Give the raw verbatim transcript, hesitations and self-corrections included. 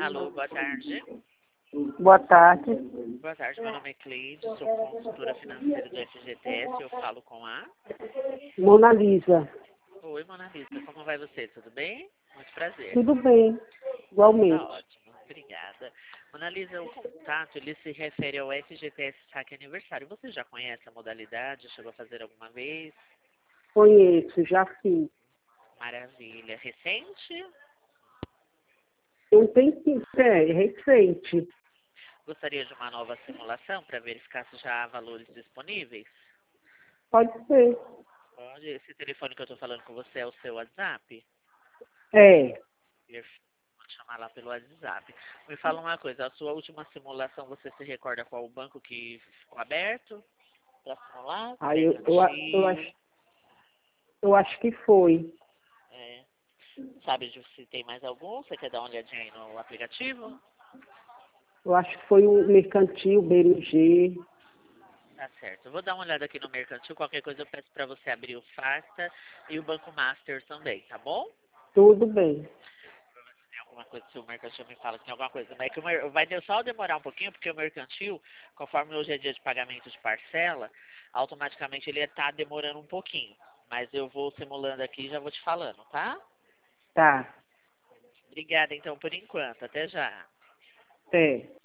Alô, boa tarde. Boa tarde. Boa tarde, meu nome é Cleide, sou consultora financeira do F G T S, eu falo com a... Mona Lisa. Oi, Mona Lisa, como vai você? Tudo bem? Muito prazer. Tudo bem, igualmente. Tá ótimo, obrigada. Mona Lisa, o contato, ele se refere ao F G T S Saque Aniversário. Você já conhece a modalidade? Chegou a fazer alguma vez? Conheço, já fiz. Maravilha. Recente? Não tem que é recente. Gostaria de uma nova simulação para verificar se já há valores disponíveis? Pode ser. Pode. Esse telefone que eu estou falando com você é o seu WhatsApp? É. Vou te chamar lá pelo WhatsApp. Me fala uma coisa, a sua última simulação, você se recorda qual o banco que ficou aberto para simular? Aí eu, eu, a- eu, Mercantil? acho, eu acho que foi. É. Sabe de se tem mais algum? Você quer dar uma olhadinha aí no aplicativo? Eu acho que foi o mercantil, B M G. Tá certo. Eu vou dar uma olhada aqui no Mercantil. Qualquer coisa eu peço para você abrir o Fasta e o Banco Master também, tá bom? Tudo bem. Tem alguma coisa, se o Mercantil me fala que tem alguma coisa. Mas é que o mer- vai de- só demorar um pouquinho, porque o Mercantil, conforme hoje é dia de pagamento de parcela, automaticamente ele está demorando um pouquinho. Mas eu vou simulando aqui e já vou te falando, tá? Tá. Obrigada, então, por enquanto. Até já. É.